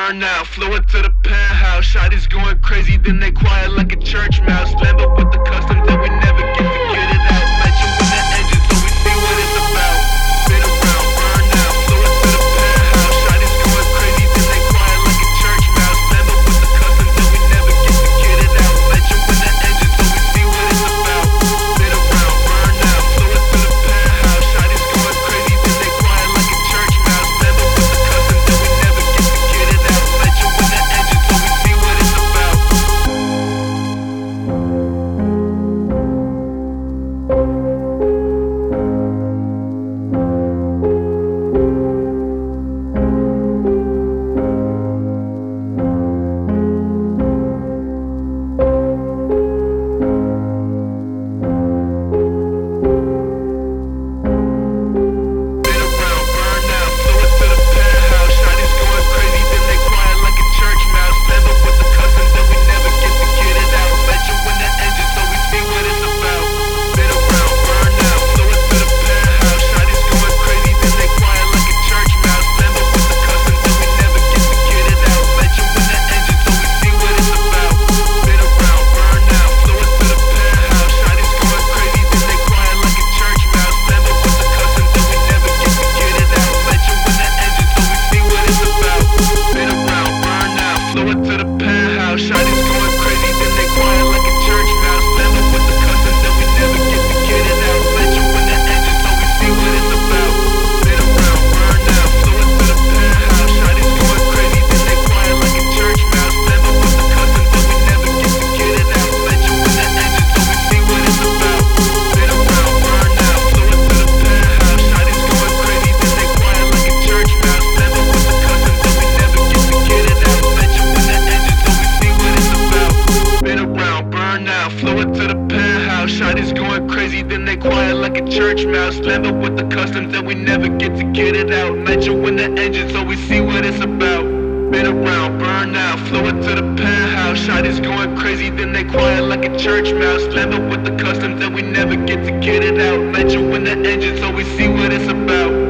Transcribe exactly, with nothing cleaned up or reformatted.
burn now, flow it to the penthouse. Shotties going crazy, then they quiet like a church mouse. Lambo with the customs that we never get to get it out. Met you in the engine, so we see what it's about. Spin around, burn now, flow it to the penthouse. Shotties going crazy, then they quiet like a church mouse. Lambo with the customs that we never get to get it out. Met you in the engine, so we see what it's about. Spin around, burn now, flow it to the penthouse. Shotties going crazy, then they quiet like a church mouse. Lambo with the customs that we never get to get it out. Met you in the engine, so we see what it's about. Shotties going crazy, then they quiet like a church mouse. Lambo with the customs that we never get to get it out. Met you in the engine, so we see what it's about. Spin around, burn out, flow it to the penthouse. Shotties going crazy, then they quiet like a church mouse. Lambo with the customs that we never get to get it out. Met you in the engine, so we see what it's about.